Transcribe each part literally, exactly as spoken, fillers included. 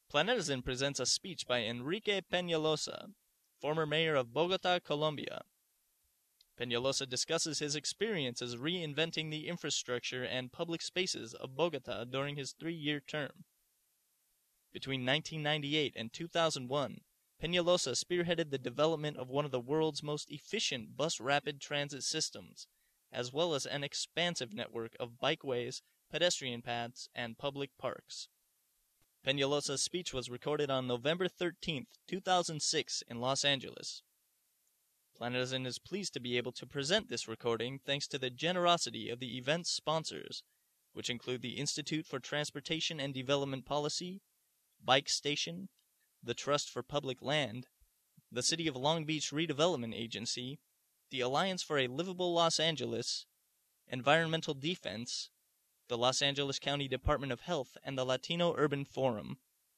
Planetizen presents a speech by Enrique Peñalosa, former mayor of Bogota, Colombia. Peñalosa discusses his experiences reinventing the infrastructure and public spaces of Bogota during his three-year term. Between nineteen ninety-eight and two thousand one, Peñalosa spearheaded the development of one of the world's most efficient bus rapid transit systems, as well as an expansive network of bikeways, pedestrian paths, and public parks. Peñalosa's speech was recorded on November thirteenth, two thousand six in Los Angeles. Planetizen is pleased to be able to present this recording thanks to the generosity of the event's sponsors, which include the Institute for Transportation and Development Policy, Bike Station, the Trust for Public Land, the City of Long Beach Redevelopment Agency, the Alliance for a Livable Los Angeles, Environmental Defense, the Los Angeles County Department of Health, and the Latino Urban Forum.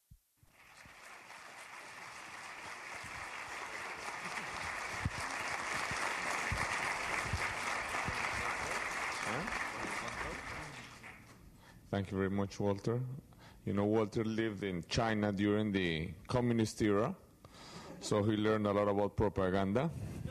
Thank you very much, Walter. You know, Walter lived in China during the communist era, so he learned a lot about propaganda.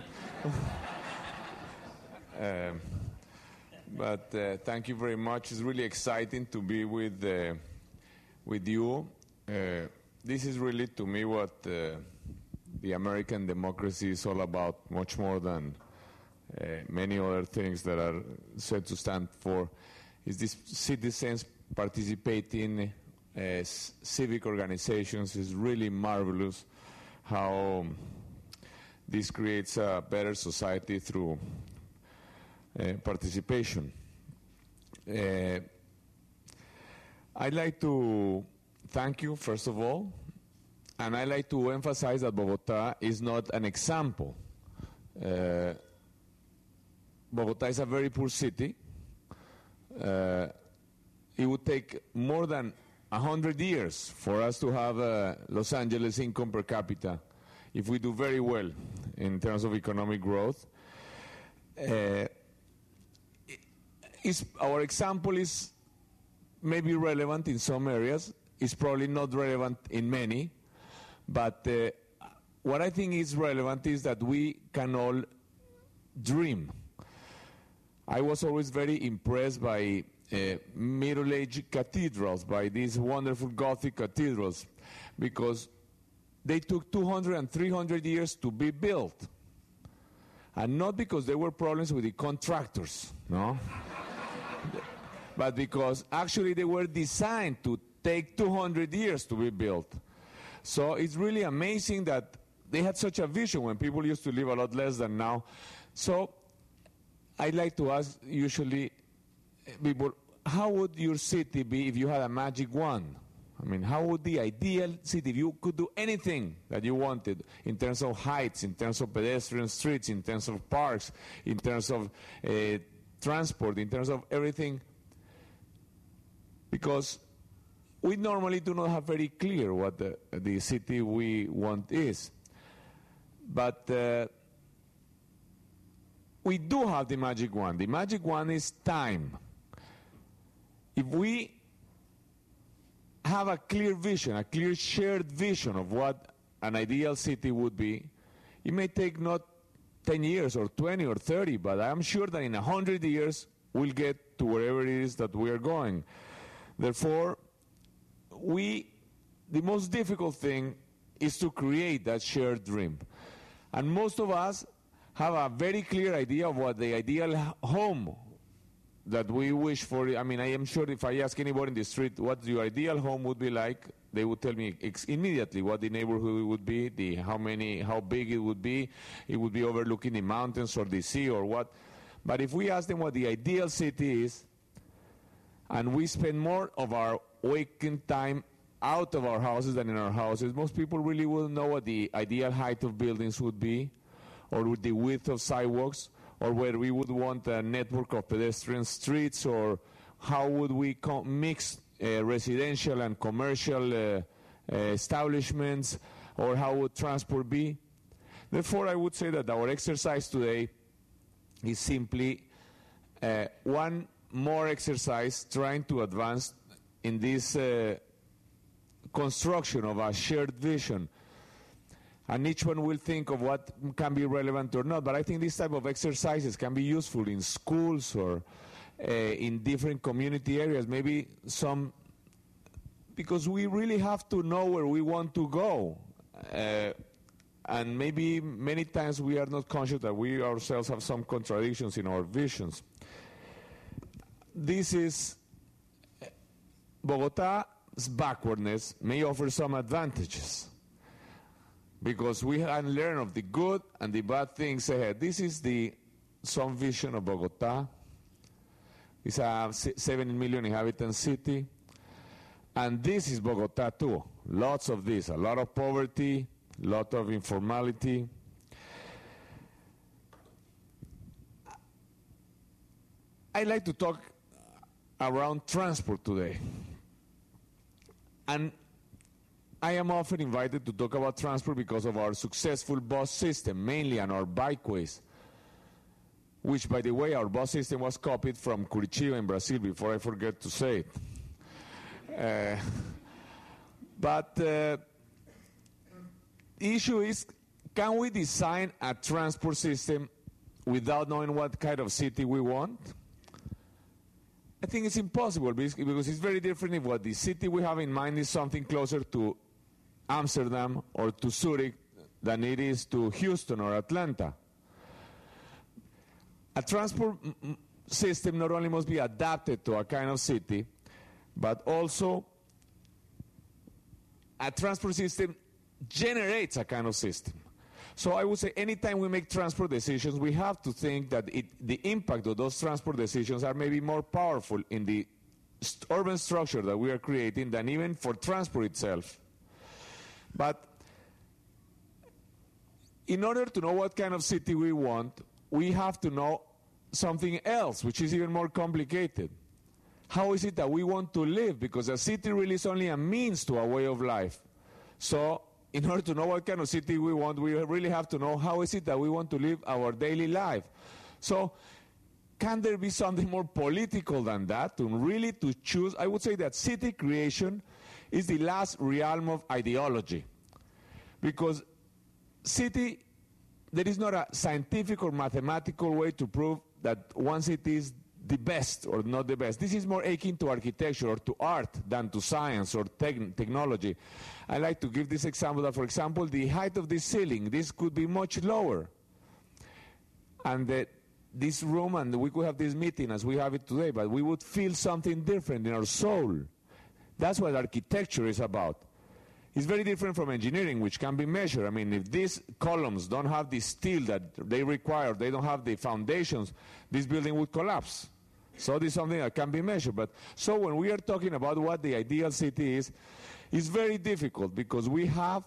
um, But uh, thank you very much. It's really exciting to be with uh, with you. Uh, this is really, to me, what uh, the American democracy is all about, much more than uh, many other things that are said to stand for. Is this citizens participating as civic organizations is really marvelous. How this creates a better society through Uh, participation. Uh, I'd like to thank you, first of all, and I'd like to emphasize that Bogota is not an example. Uh, Bogota is a very poor city. Uh, it would take more than one hundred years for us to have uh, Los Angeles income per capita if we do very well in terms of economic growth. Uh, Is, our example is maybe relevant in some areas. It's probably not relevant in many. But uh, what I think is relevant is that we can all dream. I was always very impressed by uh, middle-aged cathedrals, by these wonderful Gothic cathedrals, because they took two hundred and three hundred years to be built. And not because there were problems with the contractors, no? But because actually they were designed to take two hundred years to be built. So it's really amazing that they had such a vision when people used to live a lot less than now. So I'd like to ask usually people, how would your city be if you had a magic wand? I mean, how would the ideal city, if you could do anything that you wanted in terms of heights, in terms of pedestrian streets, in terms of parks, in terms of uh, transport, in terms of everything, because we normally do not have very clear what the, the city we want is. But uh, we do have the magic wand. The magic wand is time. If we have a clear vision, a clear shared vision of what an ideal city would be, it may take not ten years or twenty or thirty, but I'm sure that in one hundred years we'll get to wherever it is that we are going. Therefore, we, the most difficult thing is to create that shared dream. And most of us have a very clear idea of what the ideal home that we wish for. I mean, I am sure if I ask anybody in the street what your ideal home would be like, they would tell me ex- immediately what the neighborhood would be, the how many, how big it would be. It would be overlooking the mountains or the sea or what. But if we ask them what the ideal city is, and we spend more of our waking time out of our houses than in our houses, most people really wouldn't know what the ideal height of buildings would be, or with the width of sidewalks, or where we would want a network of pedestrian streets, or how would we co- mix uh, residential and commercial uh, uh, establishments, or how would transport be. Therefore, I would say that our exercise today is simply uh, one more exercise trying to advance in this uh, construction of a shared vision. And each one will think of what can be relevant or not. But I think this type of exercises can be useful in schools or uh, in different community areas. Maybe some, because we really have to know where we want to go. Uh, and maybe many times we are not conscious that we ourselves have some contradictions in our visions. This is, Bogota's backwardness may offer some advantages, because we can learn of the good and the bad things ahead. This is the some vision of Bogota. It's a seven million inhabitant city. And this is Bogota too. Lots of this, a lot of poverty, a lot of informality. I like to talk around transport today. And I am often invited to talk about transport because of our successful bus system, mainly on our bikeways, which, by the way, our bus system was copied from Curitiba in Brazil, before I forget to say it. Uh, but uh, the issue is, can we design a transport system without knowing what kind of city we want? I think it's impossible, because it's very different if what the city we have in mind is something closer to Amsterdam or to Zurich than it is to Houston or Atlanta. A transport system not only must be adapted to a kind of city, but also a transport system generates a kind of system. So I would say anytime we make transport decisions, we have to think that it, the impact of those transport decisions are maybe more powerful in the st- urban structure that we are creating than even for transport itself. But in order to know what kind of city we want, we have to know something else, which is even more complicated. How is it that we want to live? Because a city really is only a means to a way of life. So in order to know what kind of city we want, we really have to know how is it that we want to live our daily life. So can there be something more political than that, to really to choose? I would say that city creation is the last realm of ideology. Because city, there is not a scientific or mathematical way to prove that one city is the best or not the best. This is more akin to architecture or to art than to science or te- technology. I like to give this example that, for example, the height of this ceiling, this could be much lower. And the, this room, and we could have this meeting as we have it today, but we would feel something different in our soul. That's what architecture is about. It's very different from engineering, which can be measured. I mean, if these columns don't have the steel that they require, they don't have the foundations, this building would collapse. So this is something that can be measured. But so when we are talking about what the ideal city is, it's very difficult, because we have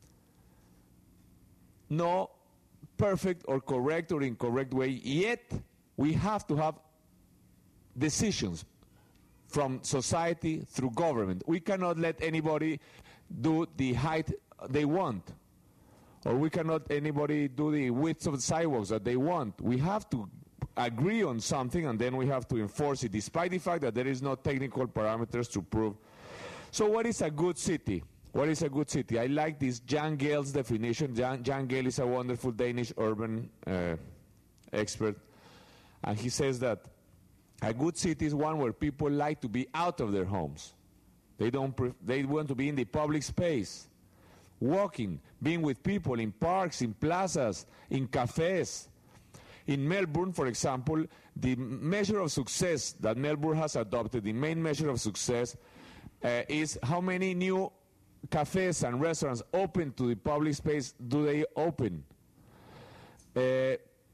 no perfect or correct or incorrect way, yet we have to have decisions from society through government. We cannot let anybody do the height they want, or we cannot anybody do the width of the sidewalks that they want. We have to agree on something, and then we have to enforce it, despite the fact that there is no technical parameters to prove. So what is a good city? What is a good city? I like this Jan Gehl's definition. Jan, Jan Gehl is a wonderful Danish urban uh, expert, and he says that a good city is one where people like to be out of their homes. They don't. Pre- they want to be in the public space, walking, being with people in parks, in plazas, in cafes. In Melbourne, for example, the measure of success that Melbourne has adopted, the main measure of success, uh, is how many new cafes and restaurants open to the public space do they open. Uh,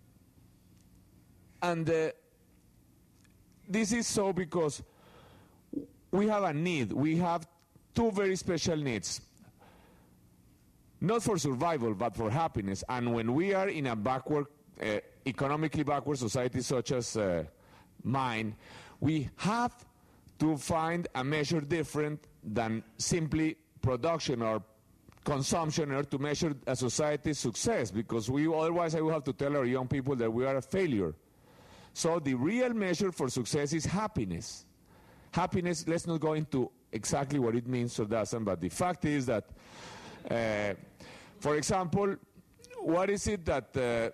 and uh, this is so because we have a need. We have two very special needs. Not for survival, but for happiness. And when we are in a backward, uh, economically backward society such as uh, mine, we have to find a measure different than simply production or consumption in order to measure a society's success, because we otherwise I will have to tell our young people that we are a failure. So the real measure for success is happiness. Happiness, let's not go into exactly what it means or doesn't, but the fact is that, uh, for example, what is it that, uh,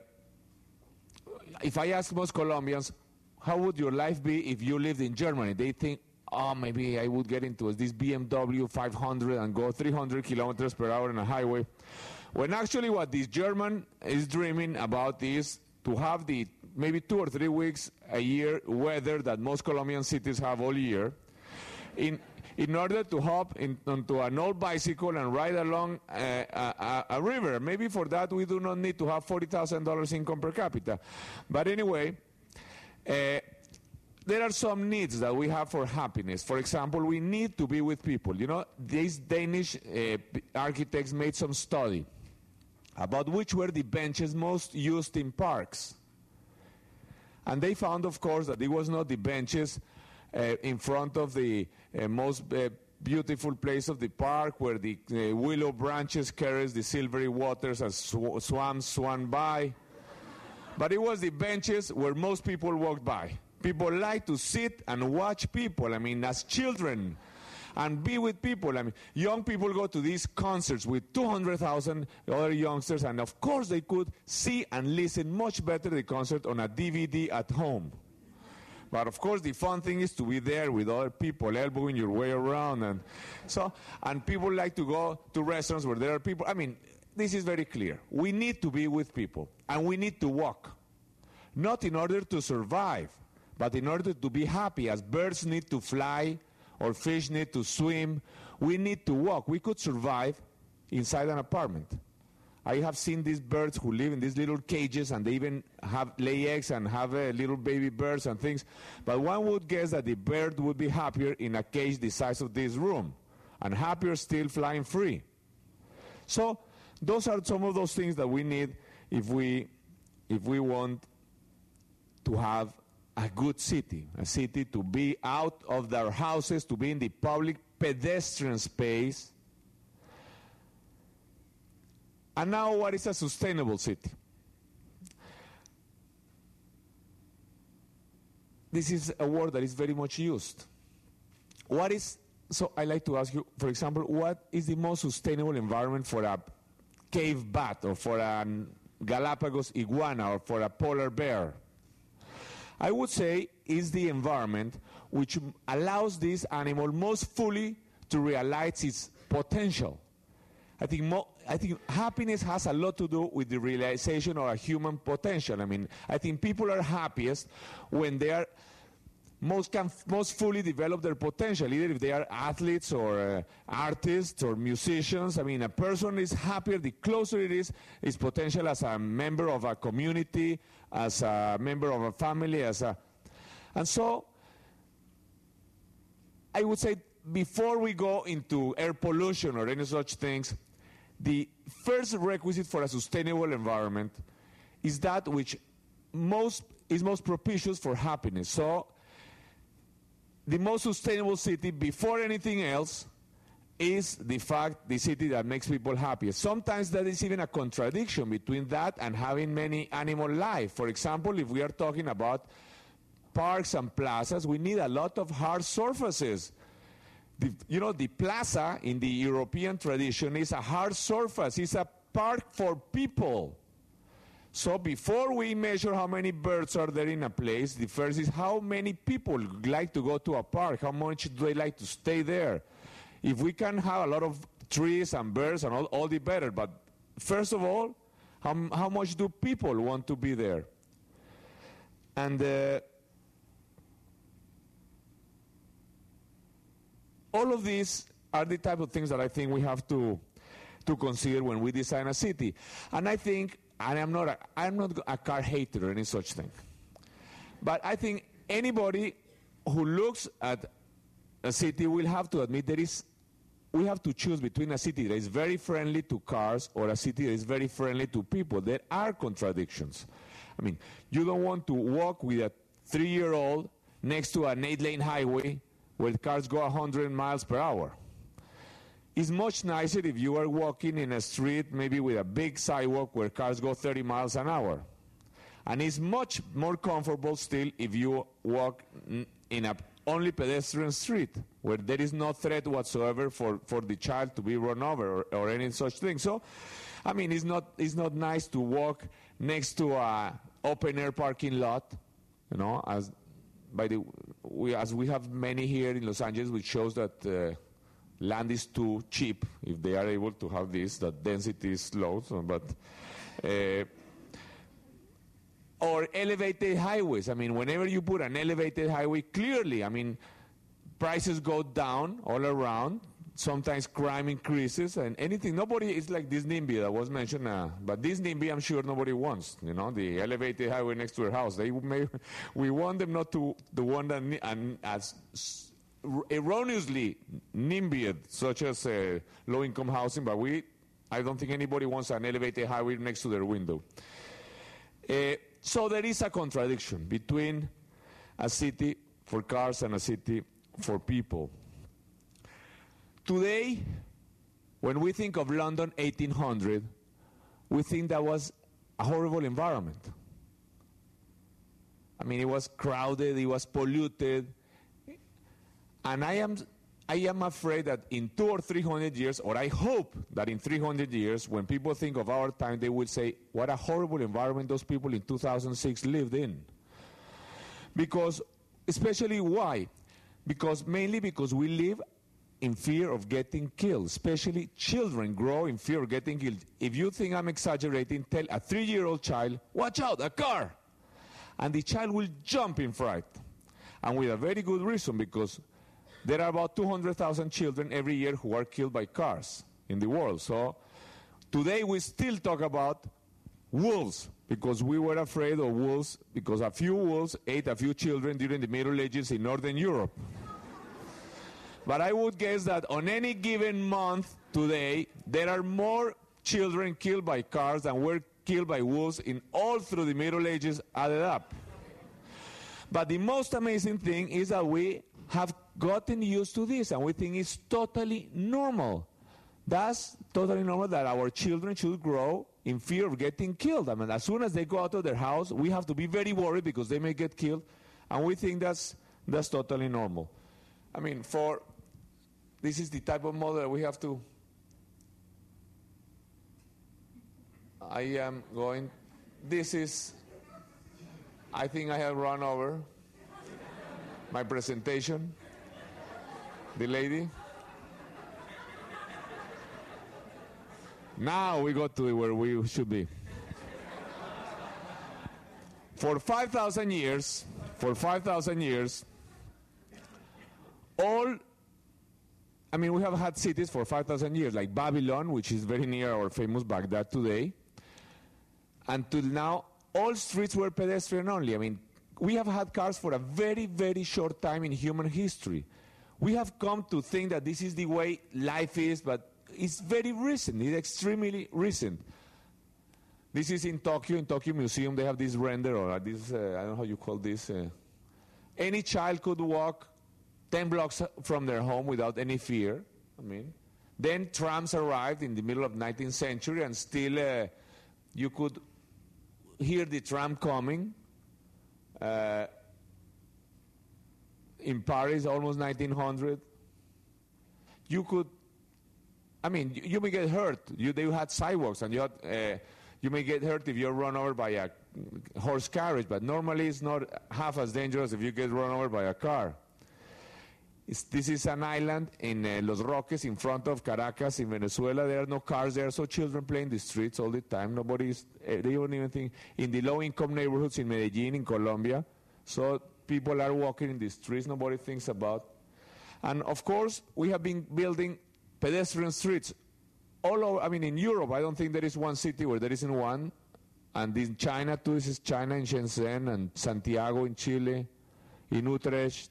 if I ask most Colombians, how would your life be if you lived in Germany? They think, oh, maybe I would get into this B M W five hundred and go three hundred kilometers per hour on a highway. When actually what this German is dreaming about is to have the maybe two or three weeks a year weather that most Colombian cities have all year, in in order to hop in, onto an old bicycle and ride along uh, a, a river. Maybe for that we do not need to have forty thousand dollars income per capita. But anyway, uh, there are some needs that we have for happiness. For example, we need to be with people. You know, these Danish uh, architects made some study about which were the benches most used in parks. And they found, of course, that it was not the benches uh, in front of the uh, most uh, beautiful place of the park where the uh, willow branches carries the silvery waters as sw swans swan by. But it was the benches where most people walked by. People like to sit and watch people, I mean, as children, and be with people. I mean, young people go to these concerts with two hundred thousand other youngsters, and of course they could see and listen much better the concert on a D V D at home. But of course the fun thing is to be there with other people, elbowing your way around. And so, and people like to go to restaurants where there are people. I mean, this is very clear. We need to be with people, and we need to walk. Not in order to survive, but in order to be happy. As birds need to fly, or fish need to swim, we need to walk. We could survive inside an apartment. I have seen these birds who live in these little cages, and they even have lay eggs and have uh, little baby birds and things. But one would guess that the bird would be happier in a cage the size of this room, and happier still flying free. So those are some of those things that we need if we, if we want to have a good city, a city to be out of their houses, to be in the public pedestrian space. And now, what is a sustainable city? This is a word that is very much used. What is, so I like to ask you, for example, what is the most sustainable environment for a cave bat, or for a Galapagos iguana, or for a polar bear? I would say is the environment which allows this animal most fully to realize its potential. I think, mo I think happiness has a lot to do with the realization of a human potential. I mean, I think people are happiest when they are most, can most fully develop their potential, either if they are athletes or uh, artists or musicians. I mean, a person is happier the closer it is his potential as a member of a community, as a member of a family, as a... And so, I would say, before we go into air pollution or any such things, the first requisite for a sustainable environment is that which most is most propitious for happiness. So, the most sustainable city, before anything else, is the fact, the city that makes people happy. Sometimes that is even a contradiction between that and having many animal life. For example, if we are talking about parks and plazas, we need a lot of hard surfaces. The, you know, the plaza in the European tradition is a hard surface. It's a park for people. So before we measure how many birds are there in a place, the first is how many people like to go to a park, how much do they like to stay there. If we can have a lot of trees and birds, and all, all the better. But first of all, how, how much do people want to be there? And uh, all of these are the type of things that I think we have to, to consider when we design a city. And I think, and I'm not, a, I'm not a car hater or any such thing, but I think anybody who looks at a city will have to admit there is, we have to choose between a city that is very friendly to cars or a city that is very friendly to people. There are contradictions. I mean, you don't want to walk with a three-year-old next to an eight-lane highway where cars go one hundred miles per hour. It's much nicer if you are walking in a street maybe with a big sidewalk where cars go thirty miles an hour. And it's much more comfortable still if you walk in an only pedestrian street, where there is no threat whatsoever for, for the child to be run over or, or any such thing. So, I mean, it's not, it's not nice to walk next to a open-air parking lot, you know, as, by the, we, as we have many here in Los Angeles, which shows that uh, land is too cheap if they are able to have this, that density is low, so, but... Uh, or elevated highways. I mean, whenever you put an elevated highway, clearly, I mean, prices go down all around. Sometimes crime increases and anything. Nobody is like this NIMBY that was mentioned, uh, but this NIMBY I'm sure nobody wants, you know, the elevated highway next to their house. They may, we want them not to, the one that and as erroneously NIMBYed, such as uh, low-income housing, but we, I don't think anybody wants an elevated highway next to their window. Uh, so there is a contradiction between a city for cars and a city for people. Today, when we think of London eighteen hundred, we think that was a horrible environment. I mean, it was crowded, it was polluted, and I am, I am afraid that in two or three hundred years, or I hope that in three hundred years, when people think of our time, they will say, what a horrible environment those people in two thousand six lived in. Because, especially why? Because mainly because we live in fear of getting killed, especially children grow in fear of getting killed. If you think I'm exaggerating, tell a three-year-old child, watch out, a car! And the child will jump in fright. And with a very good reason, because there are about two hundred thousand children every year who are killed by cars in the world. So today we still talk about wolves, because we were afraid of wolves, because a few wolves ate a few children during the Middle Ages in Northern Europe. But I would guess that on any given month today, there are more children killed by cars than were killed by wolves in all through the Middle Ages added up. But the most amazing thing is that we have gotten used to this, and we think it's totally normal. That's totally normal that our children should grow in fear of getting killed. I mean, as soon as they go out of their house, we have to be very worried because they may get killed, and we think that's, that's totally normal. I mean, for... This is the type of model that we have to... I am going... This is... I think I have run over my presentation. The lady. Now we go to where we should be. For five thousand years, for five thousand years, all... I mean, we have had cities for five thousand years, like Babylon, which is very near our famous Baghdad today. Until now, all streets were pedestrian only. I mean, we have had cars for a very, very short time in human history. We have come to think that this is the way life is, but it's very recent. It's extremely recent. This is in Tokyo, in Tokyo Museum. They have this render, or this, uh, I don't know how you call this. Uh, any child could walk ten blocks from their home without any fear. I mean, then trams arrived in the middle of the nineteenth century, and still uh, you could hear the tram coming. Uh, in Paris, almost nineteen hundred. You could, I mean, you, you may get hurt. You, they had sidewalks, and you had, uh, you may get hurt if you're run over by a horse carriage, but normally it's not half as dangerous if you get run over by a car. It's, this is an island in uh, Los Roques, in front of Caracas, in Venezuela. There are no cars there, so children play in the streets all the time. Nobody's, uh, they don't even think, in the low-income neighborhoods in Medellin, in Colombia. So people are walking in the streets, nobody thinks about. And of course, we have been building pedestrian streets all over. I mean, in Europe, I don't think there is one city where there isn't one. And in China, too, this is China, in Shenzhen, and Santiago in Chile, in Utrecht.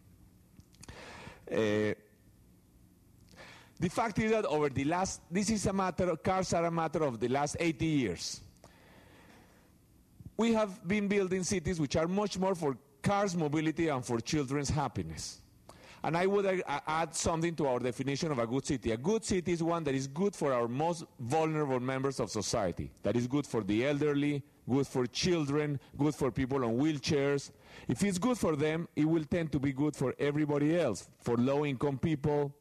Uh, the fact is that over the last, this is a matter, of, cars are a matter of the last eighty years. We have been building cities which are much more for cars' mobility and for children's happiness. And I would uh, add something to our definition of a good city. A good city is one that is good for our most vulnerable members of society, that is good for the elderly, good for children, good for people on wheelchairs. If it's good for them, it will tend to be good for everybody else, for low-income people.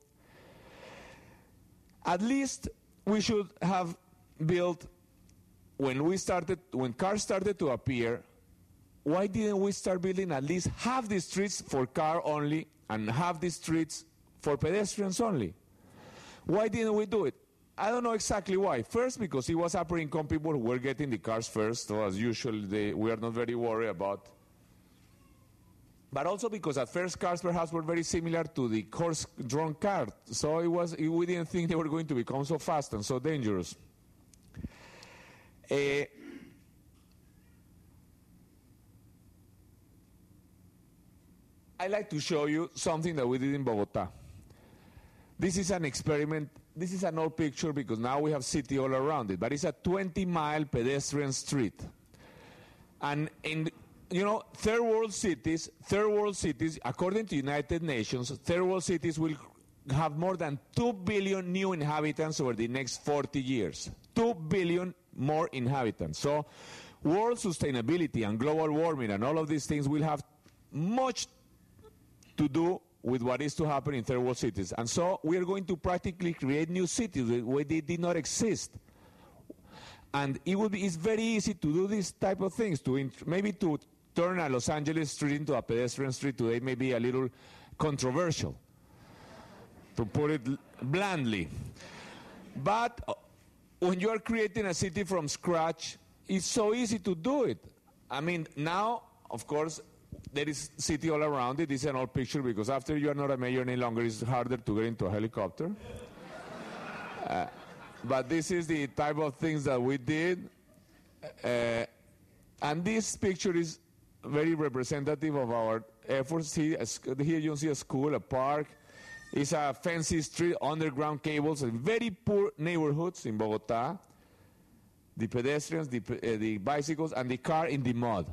At least we should have built, when we started, when cars started to appear, why didn't we start building at least half the streets for car only and half the streets for pedestrians only? Why didn't we do it? I don't know exactly why. First, because it was upper income people who were getting the cars first, so as usual, they, we are not very worried about. But also because at first cars perhaps were very similar to the horse-drawn car, so it was, it, we didn't think they were going to become so fast and so dangerous. Uh, I'd like to show you something that we did in Bogota. This is an experiment. This is an old picture because now we have city all around it, but it's a twenty mile pedestrian street. And in, you know, third world cities, third world cities, according to United Nations, third world cities will have more than two billion new inhabitants over the next forty years. two billion more inhabitants. So world sustainability and global warming and all of these things will have much to do with what is to happen in third world cities. And so we are going to practically create new cities where they did not exist. And it will be, it's very easy to do these type of things, to maybe to turn a Los Angeles street into a pedestrian street today may be a little controversial, to put it bluntly. But when you are creating a city from scratch, it's so easy to do it. I mean, now, of course, there is city all around it. This is an old picture because after you are not a mayor any longer, it's harder to get into a helicopter. uh, but this is the type of things that we did. Uh, and this picture is very representative of our efforts. Here, here you see a school, a park. It's a fancy street, underground cables, in very poor neighborhoods in Bogota. The pedestrians, the, uh, the bicycles, and the car in the mud.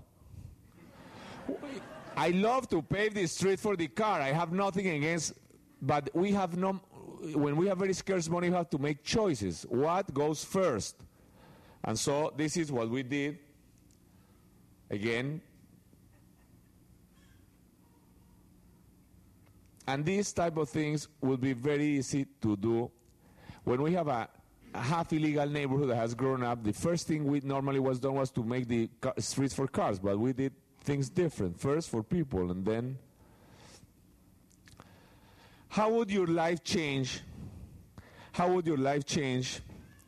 I love to pave the street for the car. I have nothing against, but we have no, when we have very scarce money, we have to make choices. What goes first? And so this is what we did. Again. And these type of things will be very easy to do. When we have a, a half illegal neighborhood that has grown up, the first thing we normally was done was to make the car, streets for cars, but we did things different. First for people, and then how would your life change? How would your life change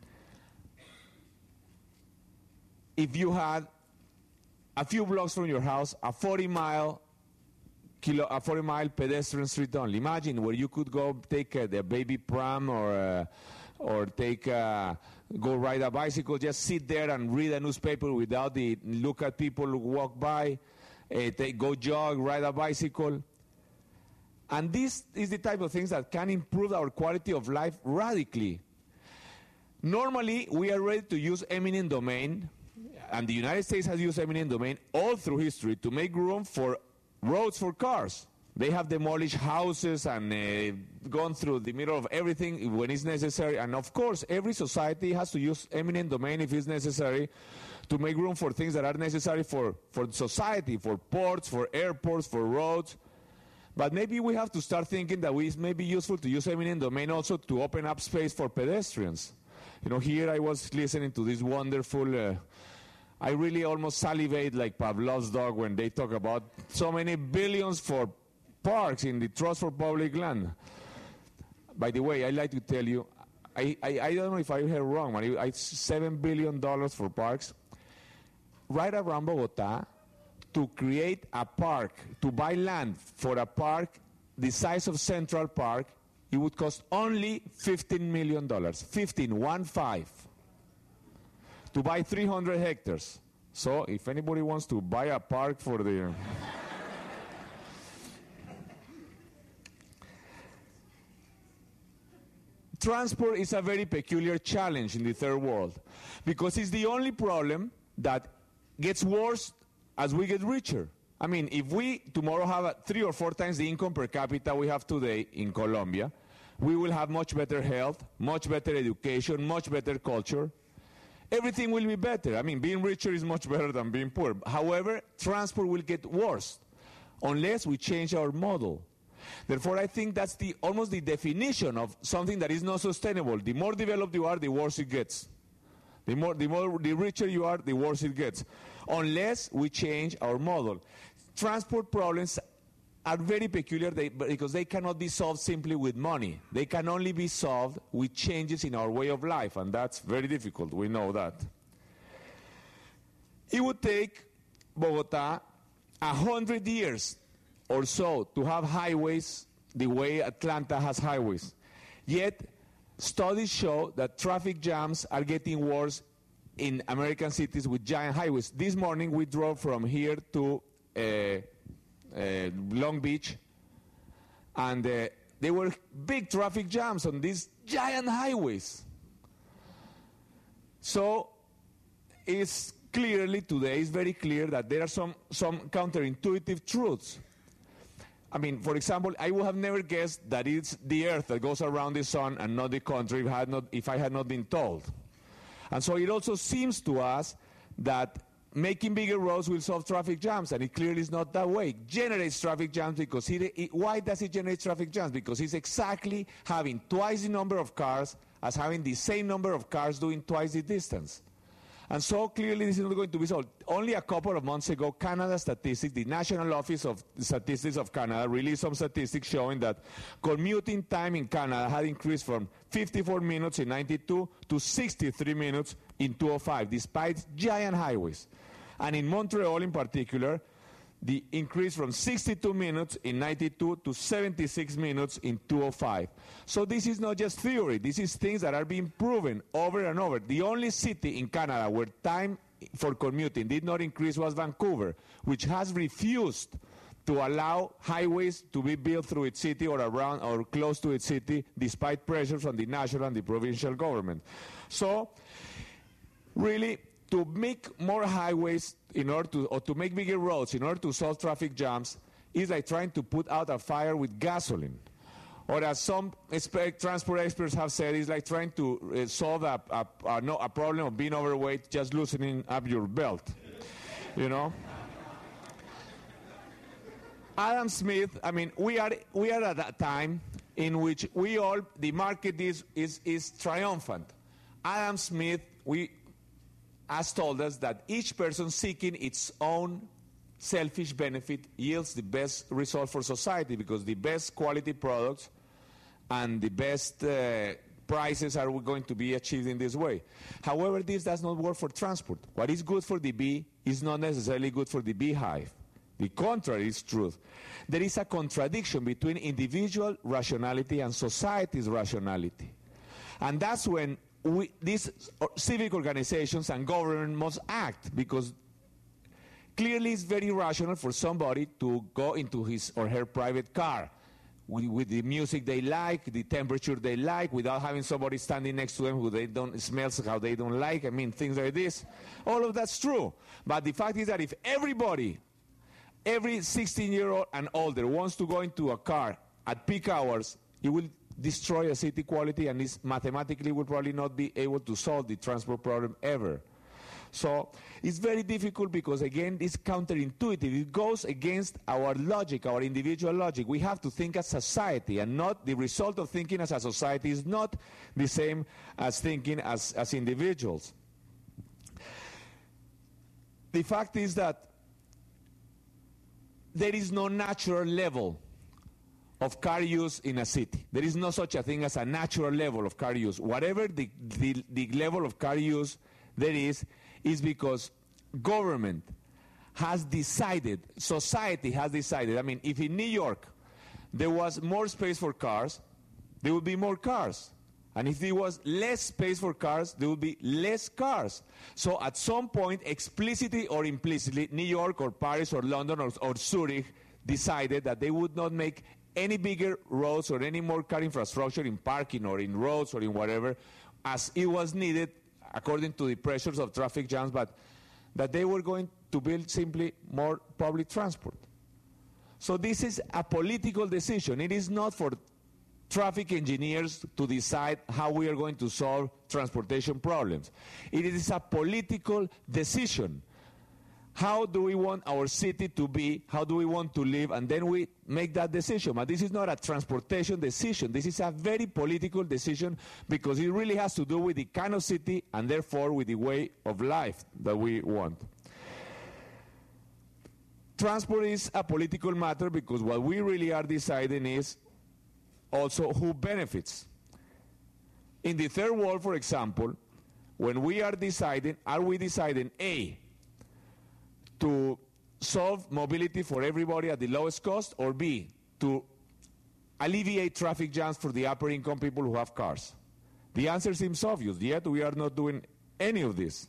if you had a few blocks from your house a forty mile kilo, a forty mile pedestrian street only? Imagine where you could go take a, a baby pram or a, or take a, go ride a bicycle, just sit there and read a newspaper without the look at people who walk by, uh, take, go jog, ride a bicycle. And this is the type of things that can improve our quality of life radically. Normally, we are ready to use eminent domain, and the United States has used eminent domain all through history to make room for roads for cars. They have demolished houses and uh, gone through the middle of everything when it's necessary. And of course, every society has to use eminent domain if it's necessary to make room for things that are necessary for, for society, for ports, for airports, for roads. But maybe we have to start thinking that we, it may be useful to use eminent domain also to open up space for pedestrians. You know, here I was listening to this wonderful... Uh, I really almost salivate like Pavlov's dog when they talk about so many billions for parks in the Trust for Public Land. By the way, I'd like to tell you, I, I, I don't know if I heard wrong, but I, seven billion dollars for parks. Right around Bogota, to create a park, to buy land for a park the size of Central Park, it would cost only fifteen million dollars. fifteen, one five. To buy three hundred hectares. So if anybody wants to buy a park for the... Transport is a very peculiar challenge in the third world because it's the only problem that gets worse as we get richer. I mean, if we tomorrow have a three or four times the income per capita we have today in Colombia, we will have much better health, much better education, much better culture. everything will be better. I mean, being richer is much better than being poor. However, transport will get worse unless we change our model. Therefore, I think that's the almost the definition of something that is not sustainable. The more developed you are, the worse it gets. The more, the more, the richer you are, the worse it gets. Unless we change our model. Transport problems are very peculiar they, because they cannot be solved simply with money. They can only be solved with changes in our way of life, and that's very difficult. We know that. It would take Bogota a hundred years or so to have highways the way Atlanta has highways. Yet, studies show that traffic jams are getting worse in American cities with giant highways. This morning we drove from here to uh, uh, Long Beach, and uh, there were big traffic jams on these giant highways. So it's clearly today, it's very clear that there are some, some counterintuitive truths. I mean, for example, I would have never guessed that it's the Earth that goes around the sun and not the country if I had not, if I had not been told. And so it also seems to us that making bigger roads will solve traffic jams, and it clearly is not that way. It generates traffic jams because it, it, why does it generate traffic jams? Because it's exactly having twice the number of cars as having the same number of cars doing twice the distance. And so clearly this is not going to be solved. Only a couple of months ago, Canada Statistics, the National Office of Statistics of Canada, released some statistics showing that commuting time in Canada had increased from fifty-four minutes in ninety-two to sixty-three minutes in two thousand five, despite giant highways. And in Montreal in particular, the increase from sixty-two minutes in ninety-two to seventy-six minutes in two thousand five. So this is not just theory. This is things that are being proven over and over. The only city in Canada where time for commuting did not increase was Vancouver, which has refused to allow highways to be built through its city or around or close to its city, despite pressure from the national and the provincial government. So really, to make more highways in order to, or to make bigger roads in order to solve traffic jams is like trying to put out a fire with gasoline. Or as some expect, transport experts have said, it's like trying to uh, solve a, a, a, no, a problem of being overweight, just loosening up your belt, you know? Adam Smith, I mean, we are, we are at a time in which we all, the market is, is, is triumphant. Adam Smith, we, has told us that each person seeking its own selfish benefit yields the best result for society, because the best quality products and the best uh, prices are going to be achieved in this way. However, this does not work for transport. What is good for the bee is not necessarily good for the beehive. The contrary is truth. There is a contradiction between individual rationality and society's rationality. And that's when we, these civic organizations and government must act, because clearly it's very rational for somebody to go into his or her private car with, with the music they like, the temperature they like, without having somebody standing next to them who they don't smells how they don't like. I mean, things like this. All of that's true. But the fact is that if everybody, every sixteen-year-old and older wants to go into a car at peak hours, it will destroy a city quality, and is mathematically will probably not be able to solve the transport problem ever. So it's very difficult because, again, it's counterintuitive. It goes against our logic, our individual logic. We have to think as society, and not the result of thinking as a society is not the same as thinking as, as individuals. The fact is that there is no natural level of car use in a city. There is no such a thing as a natural level of car use. Whatever the, the, the level of car use there is, is because government has decided, society has decided. I mean, if in New York there was more space for cars, there would be more cars. And if there was less space for cars, there would be less cars. So at some point, explicitly or implicitly, New York or Paris or London or, or Zurich decided that they would not make any bigger roads or any more car infrastructure in parking or in roads or in whatever, as it was needed according to the pressures of traffic jams, but that they were going to build simply more public transport. So this is a political decision. It is not for traffic engineers to decide how we are going to solve transportation problems. It is a political decision. How do we want our city to be? How do we want to live? And then we make that decision. But this is not a transportation decision. This is a very political decision because it really has to do with the kind of city and therefore with the way of life that we want. Transport is a political matter because what we really are deciding is also who benefits. In the third world, for example, when we are deciding, are we deciding A, to solve mobility for everybody at the lowest cost, or B, to alleviate traffic jams for the upper income people who have cars? The answer seems obvious, yet we are not doing any of this.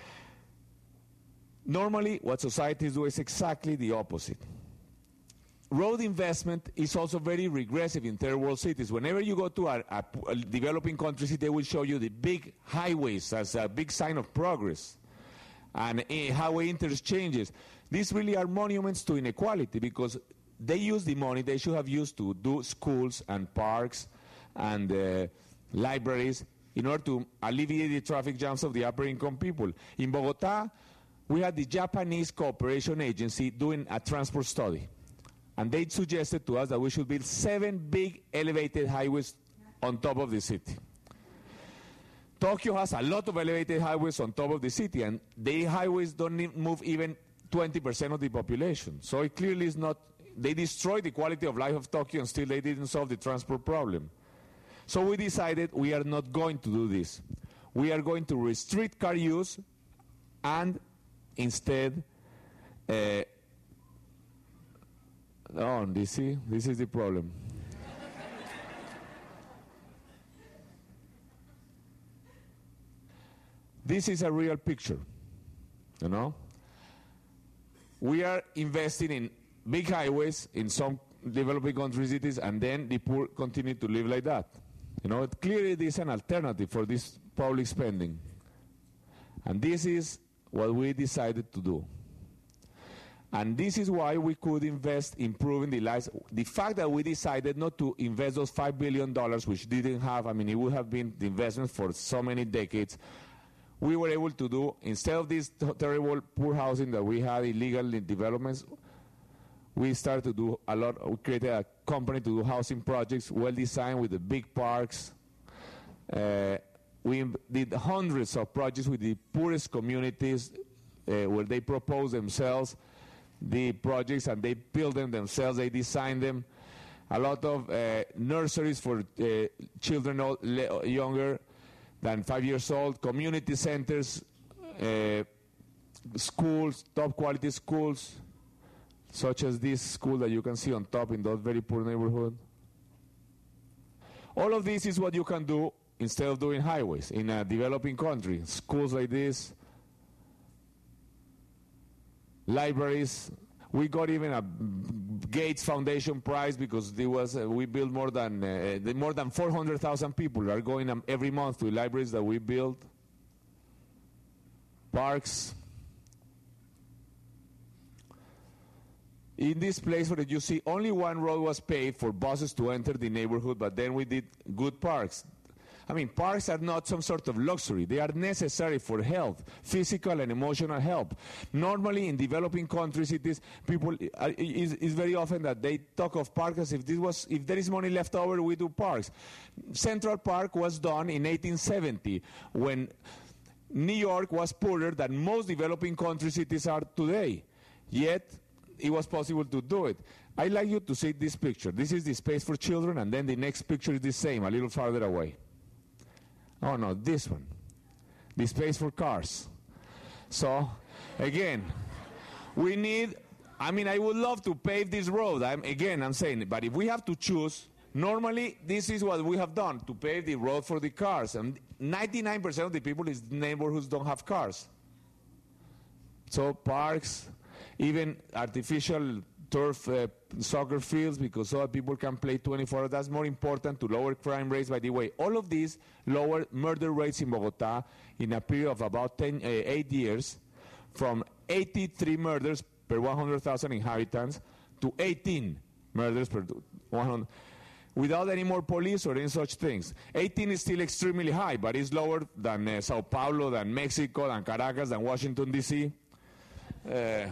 Normally, what societies do is exactly the opposite. Road investment is also very regressive in third world cities. Whenever you go to a, a, a developing country city, they will show you the big highways as a big sign of progress. And uh, highway interchanges. These really are monuments to inequality because they use the money they should have used to do schools and parks and uh, libraries in order to alleviate the traffic jams of the upper income people. In Bogota, we had the Japanese Cooperation Agency doing a transport study. And they suggested to us that we should build seven big elevated highways on top of the city. Tokyo has a lot of elevated highways on top of the city, and the highways don't move even twenty percent of the population. So it clearly is not, they destroyed the quality of life of Tokyo and still they didn't solve the transport problem. So we decided we are not going to do this. We are going to restrict car use and instead, uh, oh, you see, this is the problem. This is a real picture, you know. We are investing in big highways in some developing country cities, and then the poor continue to live like that. You know, it clearly there is an alternative for this public spending. And this is what we decided to do. And this is why we could invest improving the lives. The fact that we decided not to invest those five billion dollars, which didn't have, I mean, it would have been the investment for so many decades, we were able to do, instead of this terrible poor housing that we had, illegal developments, we started to do a lot. We created a company to do housing projects, well-designed with the big parks. Uh, we did hundreds of projects with the poorest communities uh, where they propose themselves the projects and they build them themselves, they design them. A lot of uh, nurseries for uh, children younger than five years old, community centers, uh, schools, top quality schools, such as this school that you can see on top in that very poor neighborhood. All of this is what you can do instead of doing highways in a developing country. Schools like this, libraries. We got even a Gates Foundation prize because there was uh, we built more than uh, the more than four hundred thousand people are going um, every month to libraries that we built. Parks. In this place where you see only one road was paved for buses to enter the neighborhood, but then we did good parks. I mean, parks are not some sort of luxury. They are necessary for health, physical and emotional health. Normally, in developing countries, it is people. Uh, is is very often that they talk of parks as if this was, if there is money left over, we do parks. Central Park was done in eighteen seventy when New York was poorer than most developing country cities are today. Yet, it was possible to do it. I'd like you to see this picture. This is the space for children, and then the next picture is the same, a little farther away. Oh no, this one. The space for cars. So, again, we need, I mean, I would love to pave this road. I'm, again, I'm saying, but if we have to choose, normally this is what we have done, to pave the road for the cars. And ninety-nine percent of the people in neighborhoods don't have cars. So parks, even artificial turf uh, soccer fields, because so that people can play twenty-four hours. That's more important to lower crime rates, by the way. All of these lower murder rates in Bogota in a period of about ten, uh, eight years, from eighty-three murders per one hundred thousand inhabitants to eighteen murders per one hundred. without any more police or any such things. eighteen is still extremely high, but it's lower than uh, Sao Paulo, than Mexico, than Caracas, than Washington, D C Uh,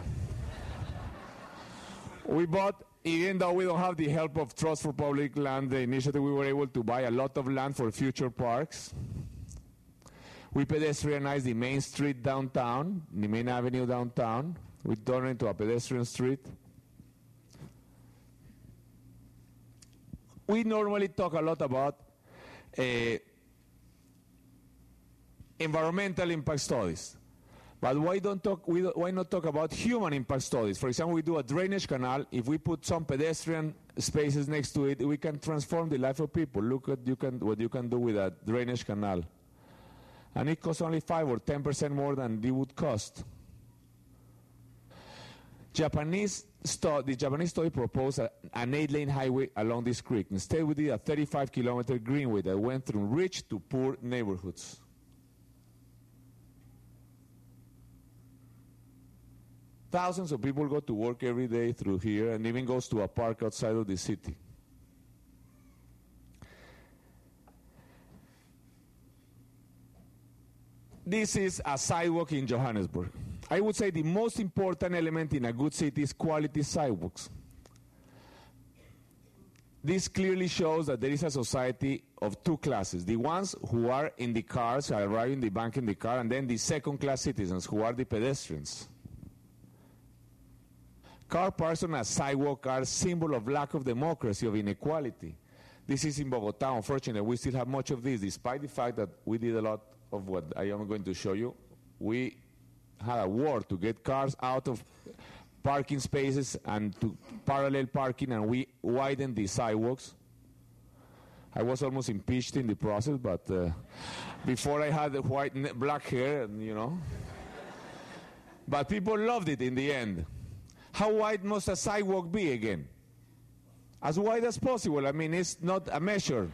we bought, even though we don't have the help of Trust for Public Land the initiative, we were able to buy a lot of land for future parks. We pedestrianized the main street downtown, the main avenue downtown. We turned it into a pedestrian street. We normally talk a lot about uh, environmental impact studies. But why, don't talk, we don't, why not talk about human impact studies? For example, we do a drainage canal. If we put some pedestrian spaces next to it, we can transform the life of people. Look at you can, what you can do with a drainage canal. And it costs only five or ten percent more than it would cost. Japanese stu- the Japanese study proposed a, an eight-lane highway along this creek. Instead, we did a thirty-five kilometer greenway that went through rich to poor neighborhoods. Thousands of people go to work every day through here and even goes to a park outside of the city. This is a sidewalk in Johannesburg. I would say the most important element in a good city is quality sidewalks. This clearly shows that there is a society of two classes. The ones who are in the cars, are arriving the bank in the car, and then the second-class citizens who are the pedestrians. Car parks on a sidewalk are a symbol of lack of democracy, of inequality. This is in Bogota. Unfortunately, we still have much of this, despite the fact that we did a lot of what I am going to show you. We had a war to get cars out of parking spaces and to parallel parking, and we widened the sidewalks. I was almost impeached in the process, but uh, before I had the white, black hair, you know. But people loved it in the end. How wide must a sidewalk be again? As wide as possible. I mean, it's not a measure.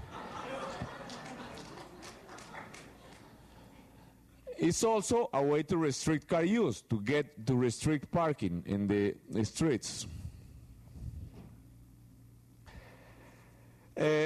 It's also a way to restrict car use, to get to restrict parking in the, the streets. Uh,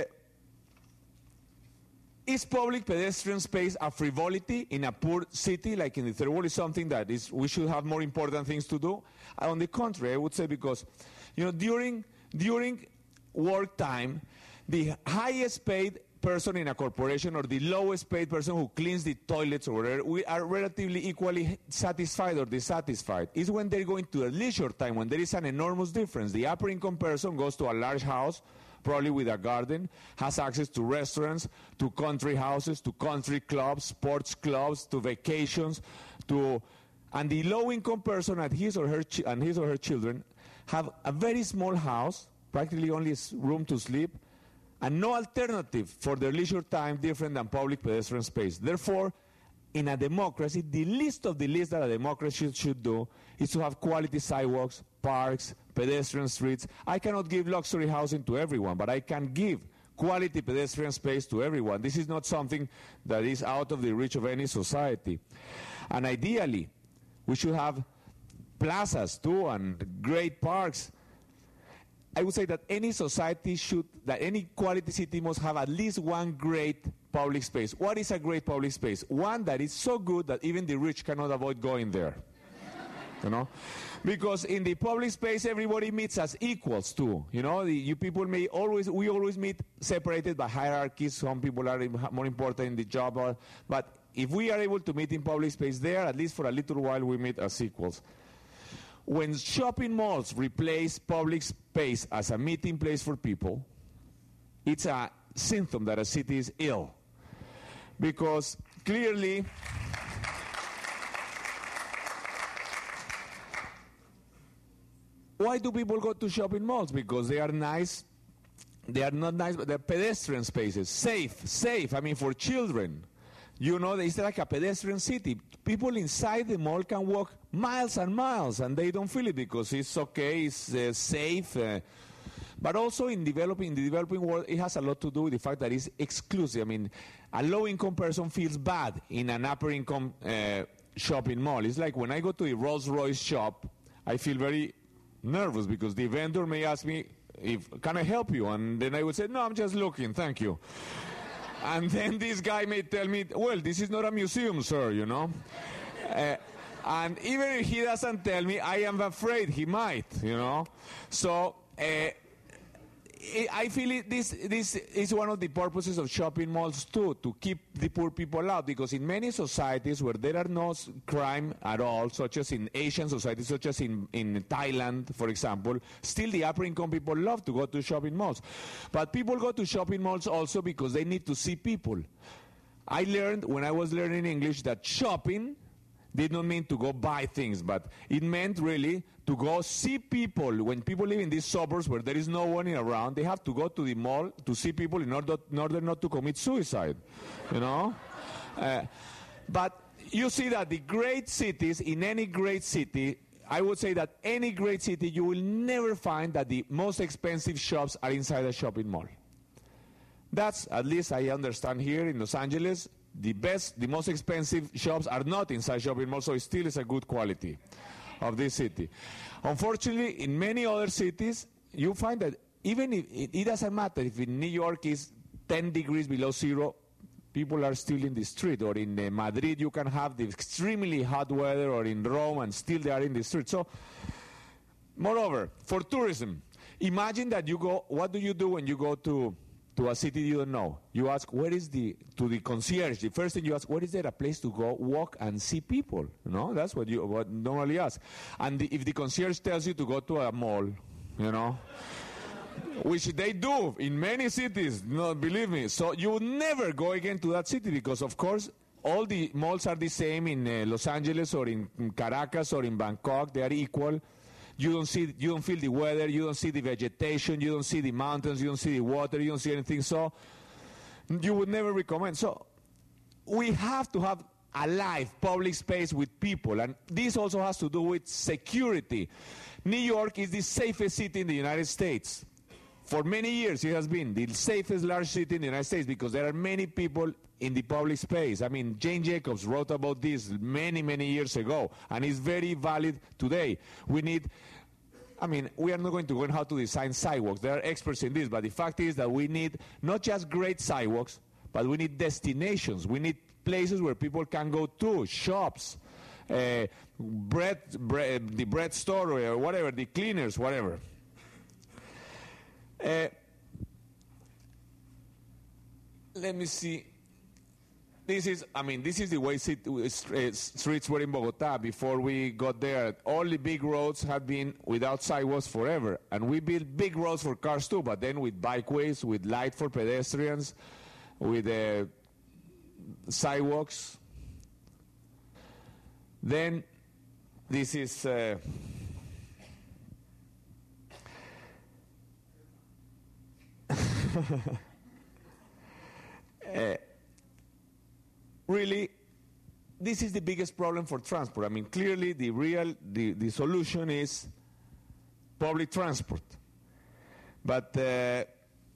is public pedestrian space a frivolity in a poor city like in the third world? Is something that is we should have more important things to do? On the contrary, I would say, because you know during during work time, the highest paid person in a corporation or the lowest paid person who cleans the toilets or whatever, we are relatively equally satisfied or dissatisfied. It's when they're going to a leisure time, when there is an enormous difference. The upper income person goes to a large house, probably with a garden, has access to restaurants, to country houses, to country clubs, sports clubs, to vacations, to, and the low income person and his or her chi- and his or her children have a very small house, practically only room to sleep, and no alternative for their leisure time different than public pedestrian space. Therefore, in a democracy, the least of the least that a democracy should do is to have quality sidewalks, parks, pedestrian streets. I cannot give luxury housing to everyone, but I can give quality pedestrian space to everyone. This is not something that is out of the reach of any society. And ideally, we should have plazas too and great parks. I would say that any society should, that any quality city must have at least one great public space. What is a great public space? One that is so good that even the rich cannot avoid going there. You know? Because in the public space, everybody meets as equals too. You know, the, you people may always, we always meet separated by hierarchies. Some people are more important in the job. Or, but if we are able to meet in public space there, at least for a little while, we meet as equals. When shopping malls replace public space as a meeting place for people, it's a symptom that a city is ill. Because clearly, why do people go to shopping malls? Because they are nice, they are not nice, but they're pedestrian spaces, safe, safe, I mean for children. You know, it's like a pedestrian city. People inside the mall can walk miles and miles, and they don't feel it because it's okay, it's uh, safe. Uh, but also in developing, in the developing world, it has a lot to do with the fact that it's exclusive. I mean, a low-income person feels bad in an upper-income uh, shopping mall. It's like when I go to a Rolls-Royce shop, I feel very nervous because the vendor may ask me, if, can I help you? And then I would say, no, I'm just looking, thank you. And then this guy may tell me, well, this is not a museum, sir, you know. Uh, and even if he doesn't tell me, I am afraid he might, you know. So uh, I feel it, this, this is one of the purposes of shopping malls too, to keep the poor people out, because in many societies where there are no crime at all, such as in Asian societies, such as in, in Thailand, for example, still the upper income people love to go to shopping malls. But people go to shopping malls also because they need to see people. I learned when I was learning English that shopping did not mean to go buy things, but it meant really to go see people. When people live in these suburbs where there is no one around, they have to go to the mall to see people in order, in order not to commit suicide, you know? Uh, but you see that the great cities, in any great city, I would say that any great city, you will never find that the most expensive shops are inside a shopping mall. That's, at least I understand here in Los Angeles, the best, the most expensive shops are not inside shopping malls, so it still is a good quality of this city. Unfortunately, in many other cities, you find that even if it, it doesn't matter if in New York is ten degrees below zero, people are still in the street. Or in uh, Madrid, you can have the extremely hot weather, or in Rome, and still they are in the street. So, moreover, for tourism, imagine that you go, what do you do when you go to to a city you don't know? You ask, where is the, to the concierge, the first thing you ask, where is there a place to go walk and see people? You know, that's what you what normally ask. And the, if the concierge tells you to go to a mall, you know, which they do in many cities, no, believe me, so you would never go again to that city, because of course all the malls are the same in uh, Los Angeles or in, in Caracas or in Bangkok, they are equal. You don't see, you don't feel the weather, you don't see the vegetation, you don't see the mountains, you don't see the water, you don't see anything. So you would never recommend. So we have to have a live public space with people, and this also has to do with security. New York is the safest city in the United States. For many years it has been the safest large city in the United States because there are many people in the public space. I mean, Jane Jacobs wrote about this many, many years ago, and it's very valid today. We need, I mean, we are not going to learn how to design sidewalks. There are experts in this, but the fact is that we need not just great sidewalks, but we need destinations. We need places where people can go to, shops, uh, bread, bread, the bread store or whatever, the cleaners, whatever. Uh, let me see. This is, I mean, this is the way sit, uh, streets were in Bogota before we got there. All the big roads had been without sidewalks forever. And we built big roads for cars too, but then with bikeways, with light for pedestrians, with uh, sidewalks. Then this is... Uh, uh, really, this is the biggest problem for transport. I mean, clearly the real, the, the solution is public transport. But uh,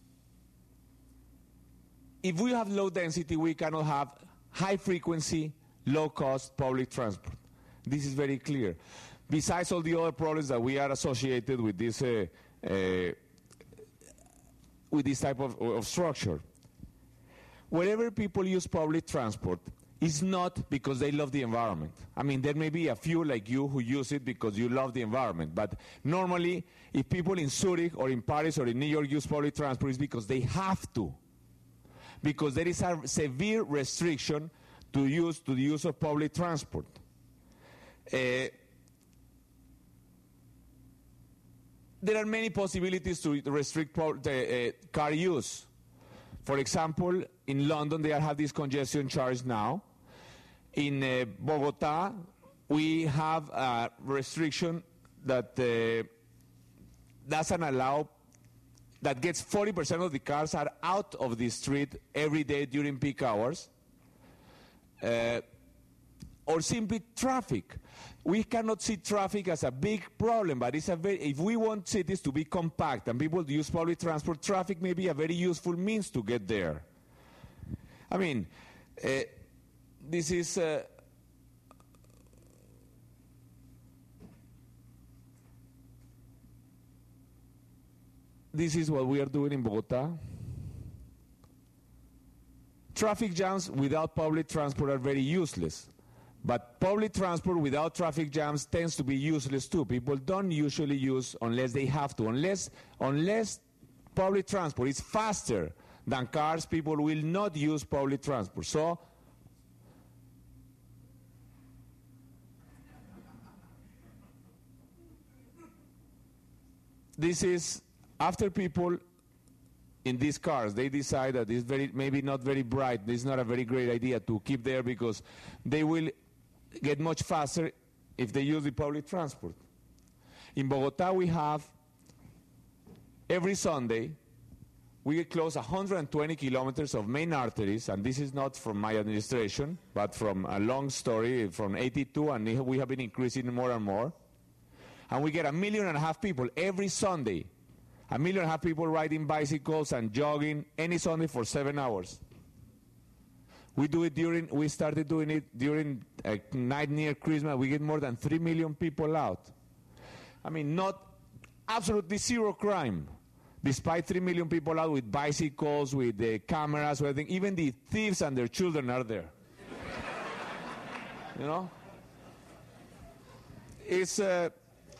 if we have low density, we cannot have high frequency, low cost public transport. This is very clear. Besides all the other problems that we are associated with this uh, uh, with this type of, of structure. Wherever people use public transport, it's not because they love the environment. I mean, there may be a few like you who use it because you love the environment, but normally, if people in Zurich or in Paris or in New York use public transport, it's because they have to. Because there is a severe restriction to use to the use of public transport. Uh, There are many possibilities to restrict uh, uh, car use. For example, in London, they have this congestion charge now. In uh, Bogota, we have a restriction that uh, doesn't allow, that gets forty percent of the cars are out of the street every day during peak hours. Uh, or simply traffic. We cannot see traffic as a big problem, but it's a very, if we want cities to be compact and people to use public transport, traffic may be a very useful means to get there. I mean, uh, this is... Uh, this is what we are doing in Bogota. Traffic jams without public transport are very useless. But public transport without traffic jams tends to be useless too. People don't usually use unless they have to. Unless, unless public transport is faster than cars, people will not use public transport. So, this is after people in these cars, they decide that it's very, maybe not very bright, this is not a very great idea to keep there because they will get much faster if they use the public transport. In Bogota, we have, every Sunday, we close one hundred twenty kilometers of main arteries, and this is not from my administration, but from a long story from eighty-two, and we have been increasing more and more. And we get a million and a half people every Sunday. A million and a half people riding bicycles and jogging any Sunday for seven hours. We do it during, we started doing it during a night near Christmas. We get more than three million people out. I mean, not absolutely zero crime. Despite three million people out with bicycles, with the cameras, with everything, even the thieves and their children are there. You know? It's uh,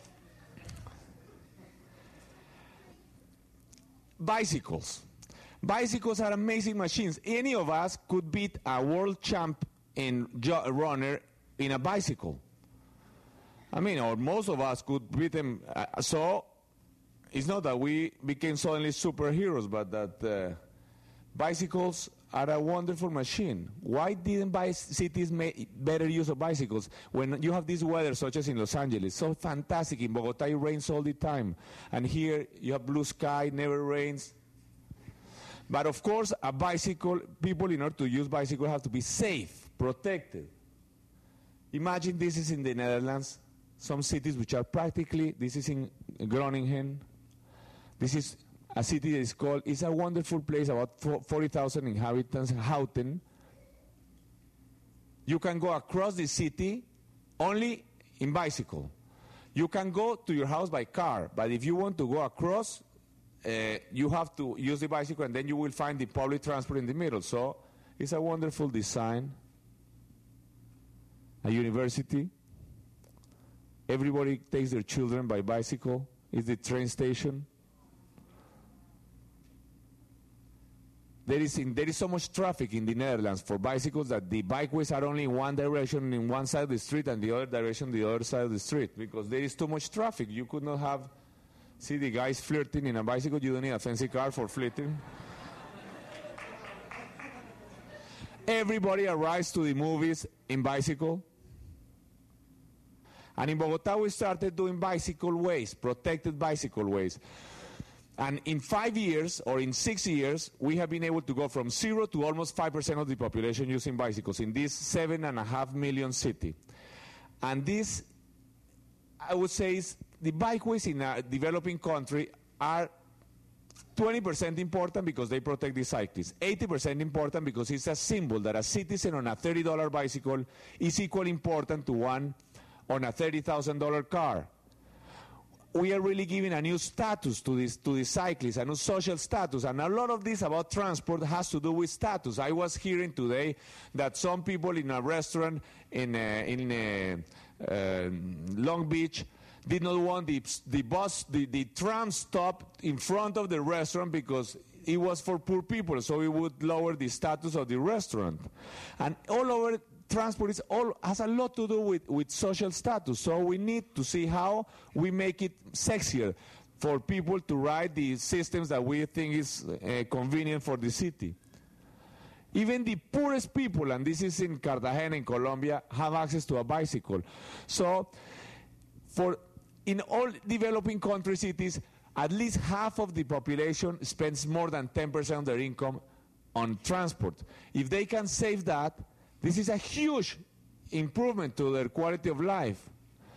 bicycles. Bicycles are amazing machines. Any of us could beat a world champ in runner in a bicycle. I mean, or most of us could beat them. Uh, so it's not that we became suddenly superheroes, but that uh, bicycles are a wonderful machine. Why didn't bi- cities make better use of bicycles? When you have this weather, such as in Los Angeles, so fantastic. In Bogota, it rains all the time. And here, you have blue sky, never rains. But of course, a bicycle, people in order to use bicycle have to be safe, protected. Imagine this is in the Netherlands, some cities which are practically, this is in Groningen. This is a city that is called, it's a wonderful place, about forty thousand inhabitants, Houten. You can go across the city only in bicycle. You can go to your house by car, but if you want to go across, uh, you have to use the bicycle, and then you will find the public transport in the middle. So it's a wonderful design. A university. Everybody takes their children by bicycle. It's the train station. There is, in, there is so much traffic in the Netherlands for bicycles that the bikeways are only in one direction, in one side of the street, and the other direction, the other side of the street, because there is too much traffic. You could not have, see the guys flirting in a bicycle. You don't need a fancy car for flirting. Everybody arrives to the movies in bicycle. And in Bogota, we started doing bicycle ways, protected bicycle ways. And in five years, or in six years, we have been able to go from zero to almost five percent of the population using bicycles in this seven and a half million city. And this, I would say, is the bikeways in a developing country are twenty percent important because they protect the cyclists, eighty percent important because it's a symbol that a citizen on a thirty dollar bicycle is equally important to one on a thirty thousand dollar car. We are really giving a new status to this, to the cyclists, a new social status, and a lot of this about transport has to do with status. I was hearing today that some people in a restaurant in uh, in uh, uh, Long Beach did not want the the bus, the, the tram stop in front of the restaurant because it was for poor people, so it would lower the status of the restaurant, and all over. Transport is all, has a lot to do with, with social status, so we need to see how we make it sexier for people to ride the systems that we think is uh, convenient for the city. Even the poorest people, and this is in Cartagena in Colombia, have access to a bicycle. So for in all developing country cities, at least half of the population spends more than ten percent of their income on transport. If they can save that, this is a huge improvement to their quality of life.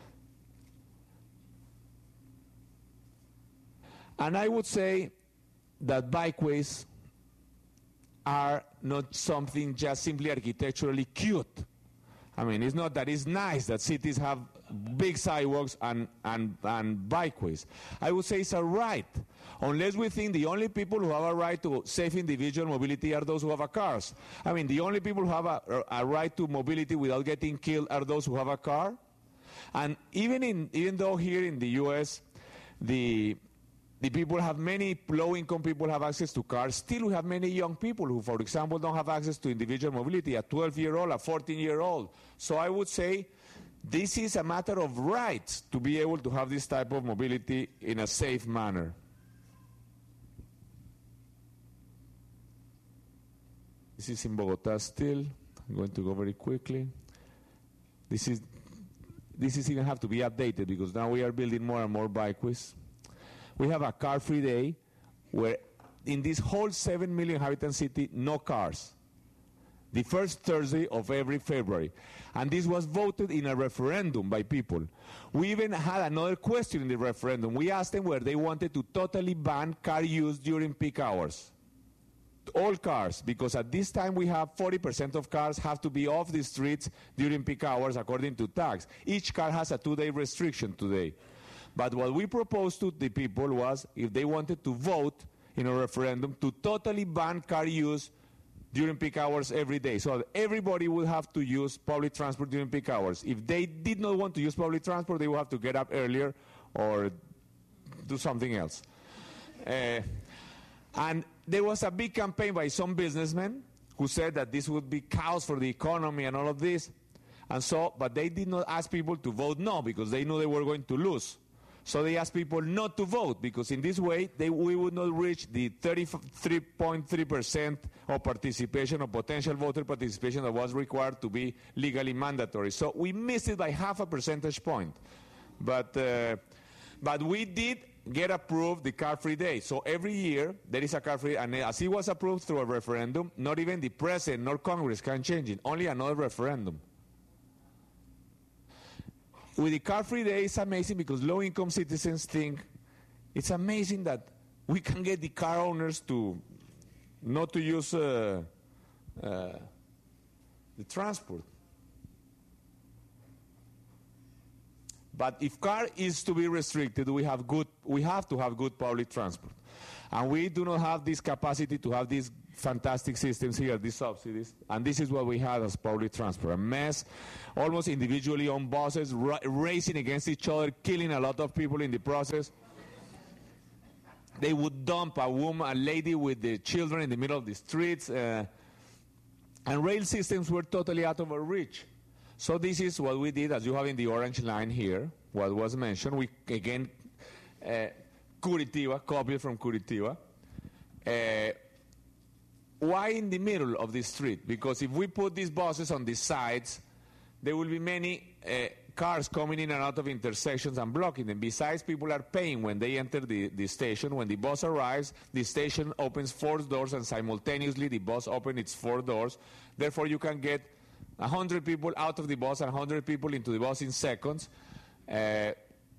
And I would say that bikeways are not something just simply architecturally cute. I mean, it's not that it's nice that cities have big sidewalks and, and, and bikeways. I would say it's a right, unless we think the only people who have a right to safe individual mobility are those who have a cars. I mean, the only people who have a, a right to mobility without getting killed are those who have a car. And even, in, even though here in the U S, the, the people have many, low-income people have access to cars, still we have many young people who, for example, don't have access to individual mobility, a twelve-year-old, a fourteen-year-old. So I would say this is a matter of rights to be able to have this type of mobility in a safe manner. This is in Bogota still. I'm going to go very quickly. This is This is even have to be updated because now we are building more and more bikeways. We have a car-free day where in this whole seven million inhabitant city, no cars. The first Thursday of every February. And this was voted in a referendum by people. We even had another question in the referendum. We asked them whether they wanted to totally ban car use during peak hours. All cars, because at this time we have forty percent of cars have to be off the streets during peak hours according to tax. Each car has a two-day restriction today. But what we proposed to the people was if they wanted to vote in a referendum to totally ban car use during peak hours every day. So everybody would have to use public transport during peak hours. If they did not want to use public transport, they would have to get up earlier or do something else. Uh, and there was a big campaign by some businessmen who said that this would be chaos for the economy and all of this. And so, but they did not ask people to vote no because they knew they were going to lose. So they asked people not to vote because in this way they, we would not reach the thirty-three point three percent of participation, of potential voter participation that was required to be legally mandatory. So we missed it by half a percentage point. But, uh, but we did get approved the car-free day. So every year there is a car-free, and as it was approved through a referendum, not even the president nor Congress can change it, only another referendum. With the car-free day, it's amazing because low-income citizens think it's amazing that we can get the car owners to not to use uh, uh, the transport. But if car is to be restricted, we have good, we have to have good public transport. And we do not have this capacity to have these fantastic systems here, these subsidies. And this is what we had as public transport. A mess, almost individually owned buses, ra racing against each other, killing a lot of people in the process. They would dump a woman, a lady with the children in the middle of the streets. Uh, and rail systems were totally out of our reach. So this is what we did, as you have in the orange line here, what was mentioned. We, again, uh, Curitiba, copied from Curitiba. Uh, why in the middle of the street? Because if we put these buses on the sides, there will be many uh, cars coming in and out of intersections and blocking them. Besides, people are paying when they enter the, the station. When the bus arrives, the station opens four doors, and simultaneously the bus opens its four doors. Therefore, you can get one hundred people out of the bus and one hundred people into the bus in seconds. Uh,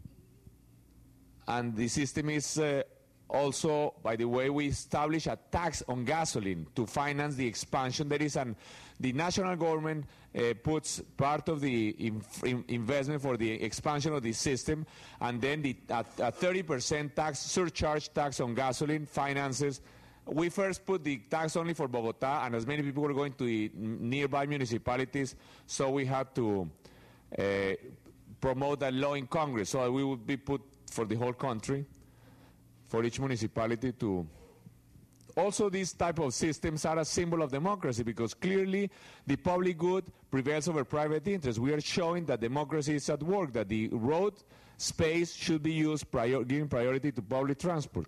and the system is uh, also, by the way, we establish a tax on gasoline to finance the expansion. There is an, the national government uh, puts part of the in, in investment for the expansion of the system, and then the, a, a thirty percent tax, surcharge tax on gasoline finances. We first put the tax only for Bogota, and as many people were going to the nearby municipalities, so we had to uh, promote that law in Congress, so we would be put for the whole country, for each municipality to. Also, these type of systems are a symbol of democracy because clearly the public good prevails over private interest. We are showing that democracy is at work, that the road space should be used, prior giving priority to public transport.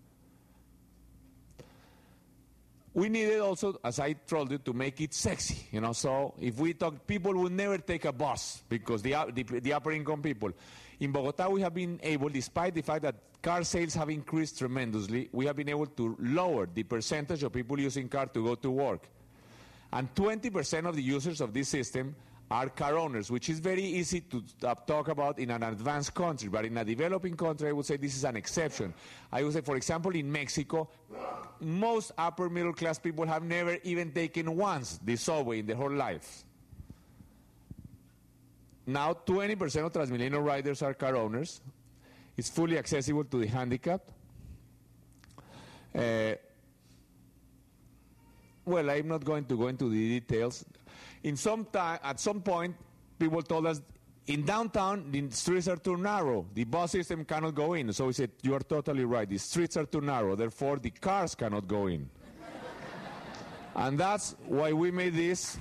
We needed also, as I told you, to make it sexy, you know. So if we talk, people will never take a bus because the, the, the upper income people. In Bogota, we have been able, despite the fact that car sales have increased tremendously, we have been able to lower the percentage of people using car to go to work. And twenty percent of the users of this system are car owners, which is very easy to uh, talk about in an advanced country. But in a developing country, I would say this is an exception. I would say, for example, in Mexico, most upper middle class people have never even taken once the subway in their whole lives. now twenty percent of Transmilenio riders are car owners. It's fully accessible to the handicapped. Uh, well, I'm not going to go into the details. In some time, at some point, people told us, in downtown, the streets are too narrow. The bus system cannot go in. So we said, you are totally right. The streets are too narrow. Therefore, the cars cannot go in. And that's why we made this.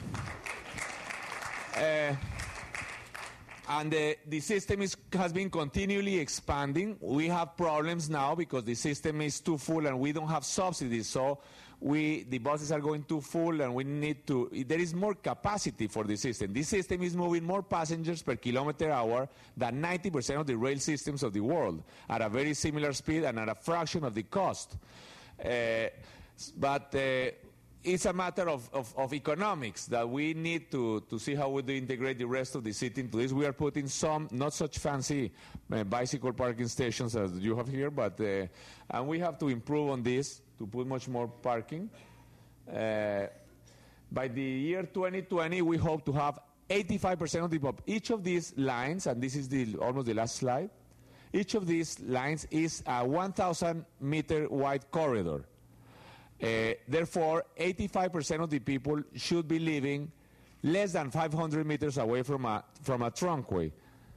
Uh, and uh, the system is, has been continually expanding. We have problems now because the system is too full and we don't have subsidies. So we, the buses are going too full and we need to, there is more capacity for the system. This system is moving more passengers per kilometer hour than ninety percent of the rail systems of the world at a very similar speed and at a fraction of the cost. Uh, but uh, it's a matter of, of, of economics that we need to, to see how we do integrate the rest of the city into this. We are putting some not such fancy uh, bicycle parking stations as you have here, but uh, and we have to improve on this to put much more parking. Uh, by the year twenty twenty, we hope to have eighty-five percent of the pop. Each of these lines, and this is the, almost the last slide, each of these lines is a one thousand meter wide corridor. Uh, therefore, eighty-five percent of the people should be living less than five hundred meters away from a, from a trunkway.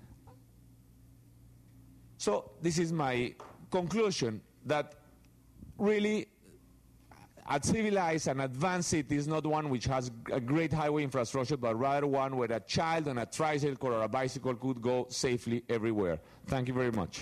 So this is my conclusion, that really a civilized and advanced city is not one which has a great highway infrastructure, but rather one where a child on a tricycle or a bicycle could go safely everywhere. Thank you very much.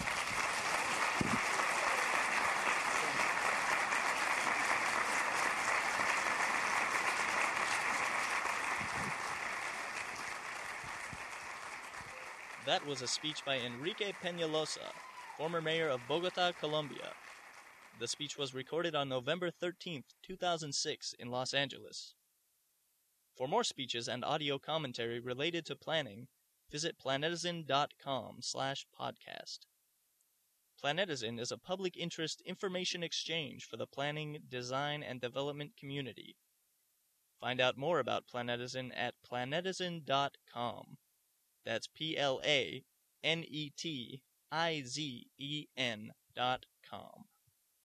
That was a speech by Enrique Peñalosa, former mayor of Bogota, Colombia. The speech was recorded on November thirteenth, two thousand six in Los Angeles. For more speeches and audio commentary related to planning, visit planetizen.com slash podcast. Planetizen is a public interest information exchange for the planning, design, and development community. Find out more about Planetizen at planetizen dot com. That's P L A N E T I Z E N dot com.